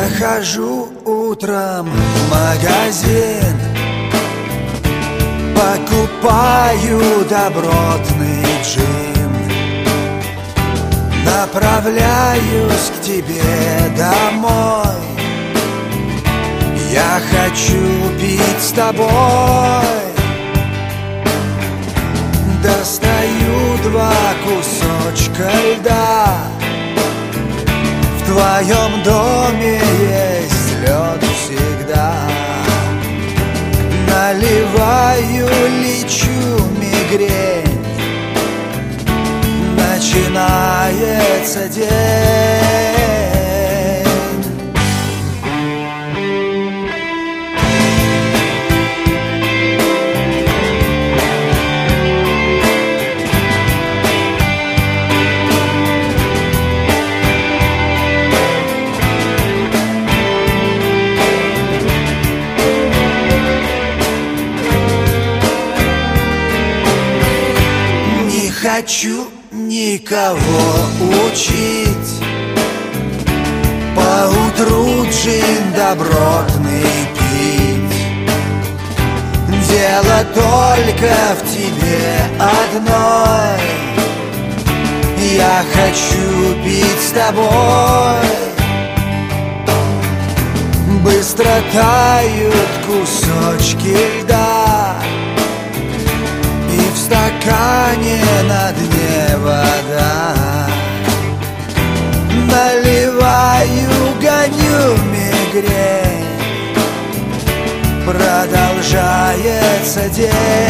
Захожу утром в магазин, покупаю добротный джин, направляюсь к тебе домой. Я хочу пить с тобой. Достаю 2 кусочка льда. В твоем доме есть лед всегда. Наливаю, лечу мигрень. Начинается день. Не хочу никого учить, поутру джин добротный пить. Дело только в тебе одной. Я хочу пить с тобой. Быстро тают кусочки льда, и в стакане на дне вода. Наливаю, гоню мигрень. Продолжается день.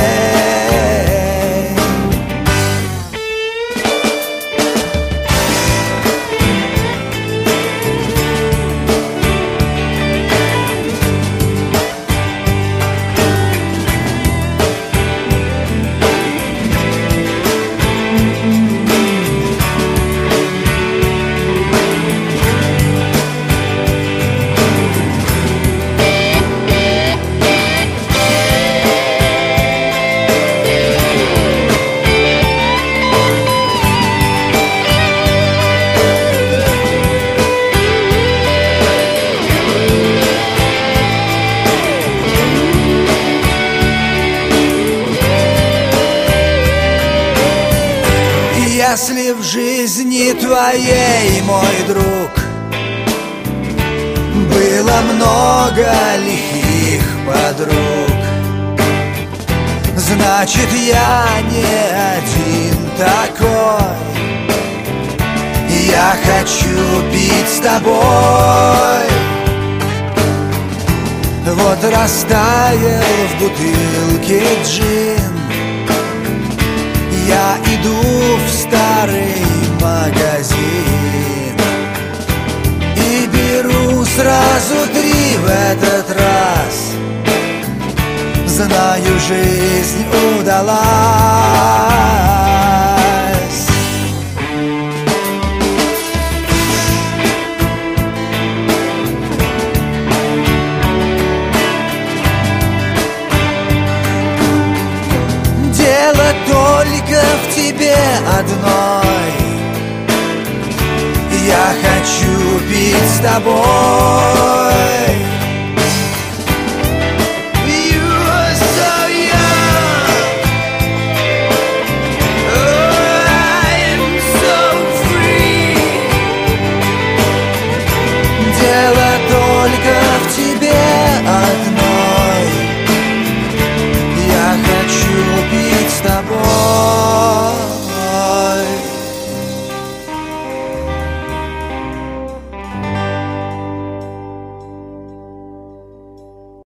Если в жизни твоей, мой друг, было много лихих подруг, значит, я не один такой. Я хочу пить с тобой. Вот растаял в бутылке джин. Я иду в старый магазин и беру сразу 3 в этот раз. Знаю, жизнь удалась. Дело только в тебе одной. Я хочу пить с тобой.